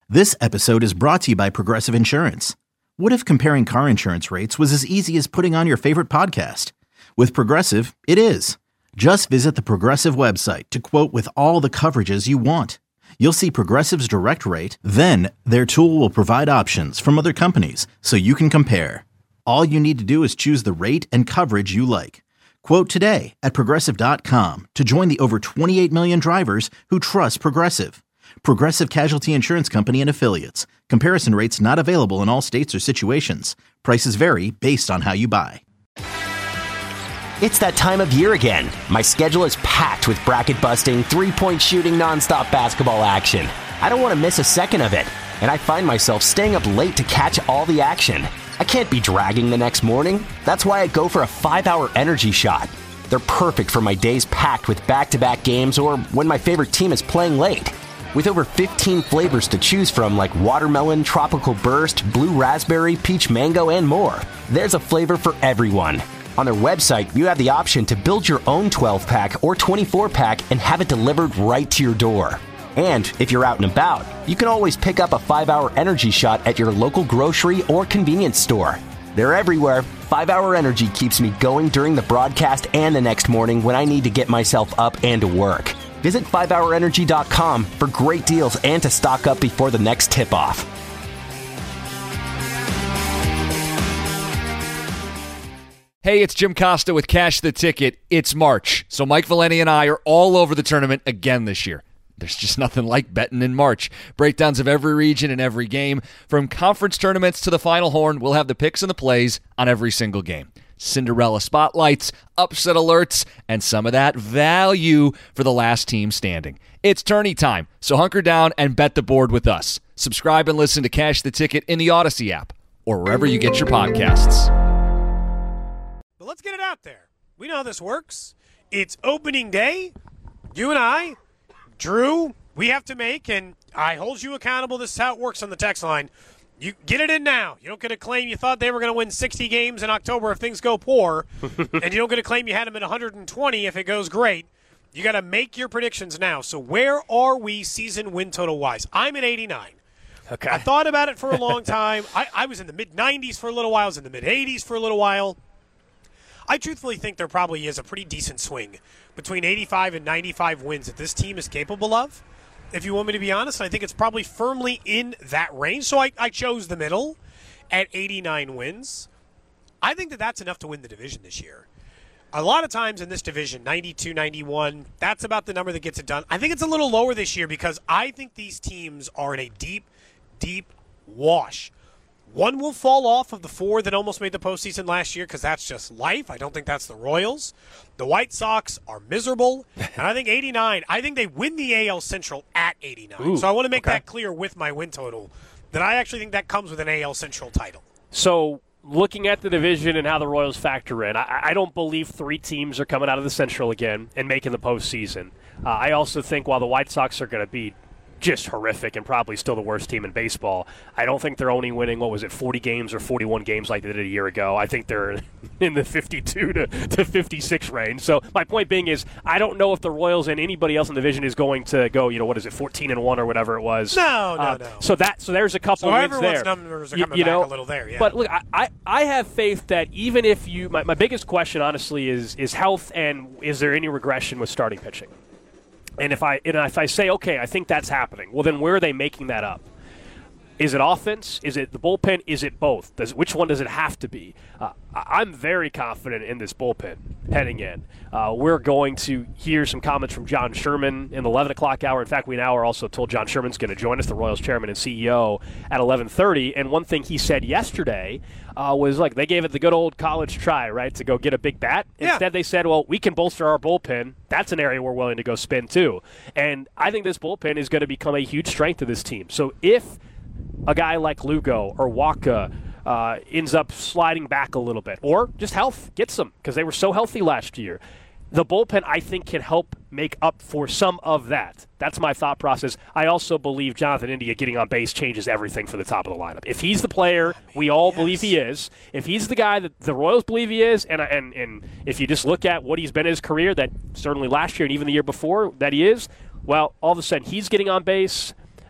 This episode is brought to you by Progressive Insurance. What if comparing car insurance rates was as easy as putting on your favorite podcast? With Progressive, it is. Just visit the Progressive website to quote with all the coverages you want. You'll see Progressive's direct rate, then their tool will provide options from other companies so you can compare. All you need to do is choose the rate and coverage you like. Quote today at Progressive.com to join the over 28 million drivers who trust Progressive. Progressive Casualty Insurance Company and Affiliates. Comparison rates not available in all states or situations. Prices vary based on how you buy. It's that time of year again. My schedule is packed with bracket-busting, three-point shooting, nonstop basketball action. I don't want to miss a second of it, and I find myself staying up late to catch all the action. I can't be dragging the next morning. That's why I go for a 5-hour energy shot. They're perfect for my days packed with back-to-back games or when my favorite team is playing late. With over 15 flavors to choose from like watermelon, tropical burst, blue raspberry, peach mango, and more, there's a flavor for everyone. On their website, you have the option to build your own 12-pack or 24-pack and have it delivered right to your door. And if you're out and about, you can always pick up a 5-hour energy shot at your local grocery or convenience store. They're everywhere. 5-hour energy keeps me going during the broadcast and the next morning when I need to get myself up and to work. Visit 5hourenergy.com for great deals and to stock up before the next tip-off. Hey, it's Jim Costa with Cash the Ticket. It's March, so Mike Valeni and I are all over the tournament again this year. There's just nothing like betting in March. Breakdowns of every region and every game. From conference tournaments to the Final Horn, we'll have the picks and the plays on every single game. Cinderella spotlights, upset alerts, and some of that value for the last team standing. It's tourney time, so hunker down and bet the board with us. Subscribe and listen to Cash the Ticket in the Odyssey app or wherever you get your podcasts. But let's get it out there. We know how this works. It's opening day. You and I, Drew, we have to make, and I hold you accountable. This is how it works on the text line. You get it in now. You don't get to claim you thought they were going to win 60 games in October if things go poor, and you don't get to claim you had them at 120 if it goes great. You got to make your predictions now. So where are we season win total wise? I'm at 89. Okay. I thought about it for a long time. I was in the mid-90s for a little while. I was in the mid-80s for a little while. I truthfully think there probably is a pretty decent swing between 85 and 95 wins that this team is capable of. If you want me to be honest, I think it's probably firmly in that range. So I chose the middle at 89 wins. I think that that's enough to win the division this year. A lot of times in this division, 92, 91, that's about the number that gets it done. I think it's a little lower this year because I think these teams are in a deep, deep wash. One will fall off of the four that almost made the postseason last year because that's just life. I don't think that's the Royals. The White Sox are miserable. And I think 89, I think they win the AL Central at 89. Ooh, so I want to make that clear with my win total, that I actually think that comes with an AL Central title. So looking at the division and how the Royals factor in, I don't believe three teams are coming out of the Central again and making the postseason. I also think while the White Sox are going to be just horrific and probably still the worst team in baseball, I don't think they're only winning, 40 games or 41 games like they did a year ago. I think they're in the 52 to 56 range. So my point being is I don't know if the Royals and anybody else in the division is going to go, 14-1 or whatever it was. No. So there's a couple wins there. Everyone's numbers are coming back a little there, yeah. But look, I have faith that even if my biggest question, honestly, is health and is there any regression with starting pitching? And if I say, okay, I think that's happening, well, then where are they making that up? Is it offense? Is it the bullpen? Is it both? Which one does it have to be? I'm very confident in this bullpen heading in. We're going to hear some comments from John Sherman in the 11 o'clock hour. In fact, we now are also told John Sherman's going to join us, the Royals chairman and CEO, at 11:30. And one thing he said yesterday was, like, they gave it the good old college try, right, to go get a big bat. Yeah. Instead, they said, well, we can bolster our bullpen. That's an area we're willing to go spend, too. And I think this bullpen is going to become a huge strength of this team. So if a guy like Lugo or Waka ends up sliding back a little bit, or just health gets them because they were so healthy last year, the bullpen, I think, can help make up for some of that. That's my thought process. I also believe Jonathan India getting on base changes everything for the top of the lineup. If he's the player we all believe he is, if he's the guy that the Royals believe he is, and if you just look at what he's been in his career, that certainly last year and even the year before that he is, well, all of a sudden he's getting on base.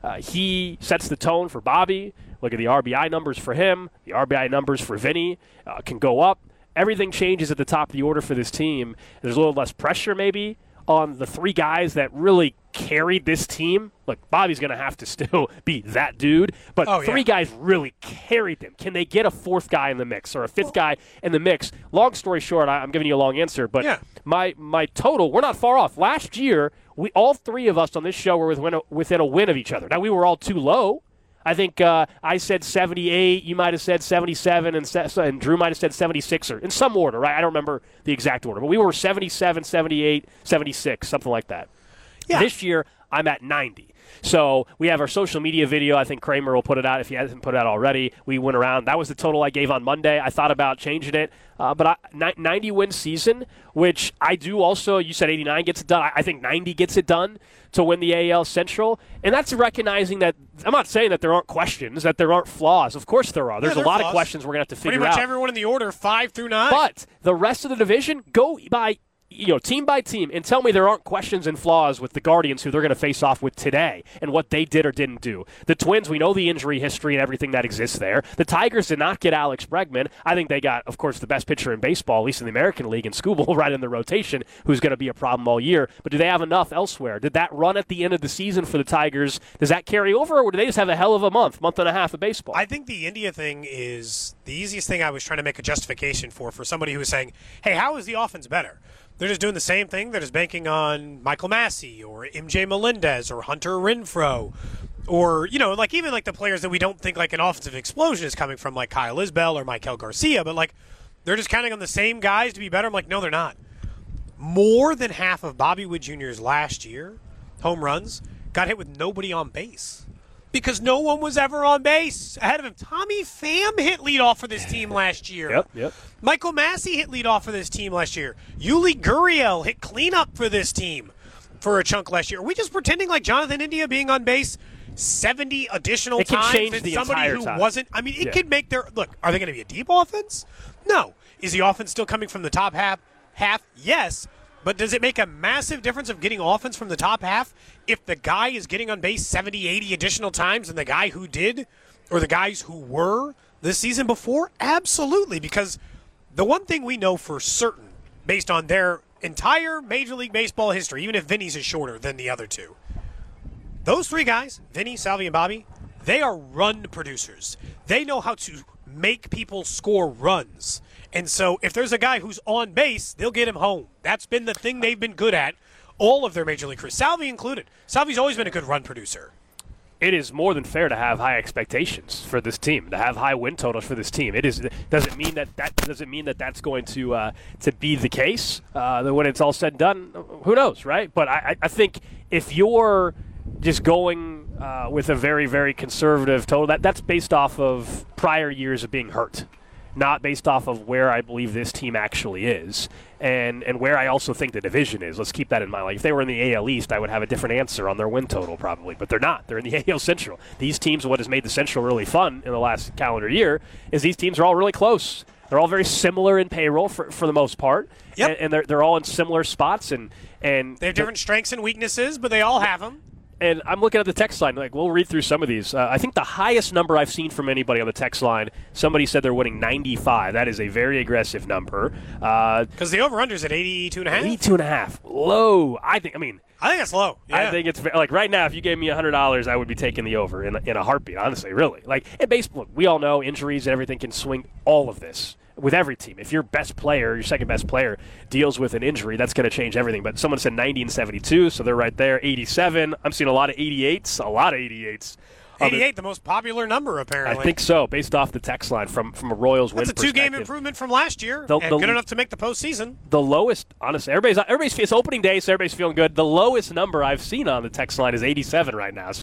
He sets the tone for Bobby. Look at the RBI numbers for him. The RBI numbers for Vinny can go up. Everything changes at the top of the order for this team. There's a little less pressure maybe on the three guys that really carried this team. Look, Bobby's going to have to still be that dude, but three guys really carried them. Can they get a fourth guy in the mix or a fifth guy in the mix? Long story short, I'm giving you a long answer, but my total, we're not far off. Last year, all three of us on this show were within a win of each other. Now, we were all too low. I think I said 78, you might have said 77, and Drew might have said 76, or in some order, right? I don't remember the exact order, but we were 77, 78, 76, something like that. Yeah. This year, I'm at 90. So we have our social media video. I think Kramer will put it out if he hasn't put it out already. We went around. That was the total I gave on Monday. I thought about changing it. But 90-win season, which I do also, you said 89 gets it done. I think 90 gets it done to win the AL Central. And that's recognizing that, I'm not saying that there aren't questions, that there aren't flaws. Of course there are. There's a lot of questions we're going to have to figure out. Pretty much everyone in the order, 5 through 9. But the rest of the division, go by team by team, and tell me there aren't questions and flaws with the Guardians who they're going to face off with today and what they did or didn't do. The Twins, we know the injury history and everything that exists there. The Tigers did not get Alex Bregman. I think they got, of course, the best pitcher in baseball, at least in the American League, and Skubal right in the rotation, who's going to be a problem all year. But do they have enough elsewhere? Did that run at the end of the season for the Tigers? Does that carry over, or do they just have a hell of a month and a half of baseball? I think the India thing is the easiest thing I was trying to make a justification for somebody who was saying, hey, how is the offense better? They're just doing the same thing. They're just banking on Michael Massey or MJ Melendez or Hunter Renfroe or, even the players that we don't think like an offensive explosion is coming from, like Kyle Isbell or Maikel Garcia, but like they're just counting on the same guys to be better. I'm like, no, they're not. More than half of Bobby Witt Jr.'s last year home runs got hit with nobody on base because no one was ever on base ahead of him. Tommy Pham hit leadoff for this team last year. Yep. Michael Massey hit leadoff for this team last year. Yuli Gurriel hit cleanup for this team for a chunk last year. Are we just pretending like Jonathan India being on base 70 additional times and somebody who wasn't? I mean, it could make their – look, are they going to be a deep offense? No. Is the offense still coming from the top half? Yes. But does it make a massive difference of getting offense from the top half if the guy is getting on base 70, 80 additional times than the guy who did or the guys who were this season before? Absolutely, because the one thing we know for certain, based on their entire Major League Baseball history, even if Vinny's is shorter than the other two, those three guys, Vinny, Salvi, and Bobby, they are run producers. They know how to make people score runs. And so if there's a guy who's on base, they'll get him home. That's been the thing they've been good at, all of their Major League careers, Salvi included. Salvi's always been a good run producer. It is more than fair to have high expectations for this team, to have high win totals for this team. It is. Doesn't mean that that's going to be the case when it's all said and done. Who knows, right? But I think if you're just going with a very, very conservative total, that's based off of prior years of being hurt, not based off of where I believe this team actually is and where I also think the division is. Let's keep that in mind. Like if they were in the AL East, I would have a different answer on their win total probably, but they're not. They're in the AL Central. These teams, what has made the Central really fun in the last calendar year is these teams are all really close. They're all very similar in payroll for the most part, and they're all in similar spots. And they have different strengths and weaknesses, but they all have them. And I'm looking at the text line. Like, we'll read through some of these. I think the highest number I've seen from anybody on the text line, somebody said they're winning 95. That is a very aggressive number. Because the over-under's at 82.5? 82.5. Low. I think that's low. Yeah. I think it's like right now, if you gave me $100, I would be taking the over in a heartbeat, honestly, really. Like, in baseball, we all know injuries and everything can swing all of this. With every team, if your best player, your second best player, deals with an injury, that's going to change everything. But someone said 90 and 72, so they're right there. 87. I'm seeing a lot of 88s. 88, the most popular number, apparently. I think so, based off the text line from a Royals win perspective. That's a 2-game improvement from last year, and good enough to make the postseason. The lowest, honestly, everybody's it's opening day, so everybody's feeling good. The lowest number I've seen on the text line is 87 right now.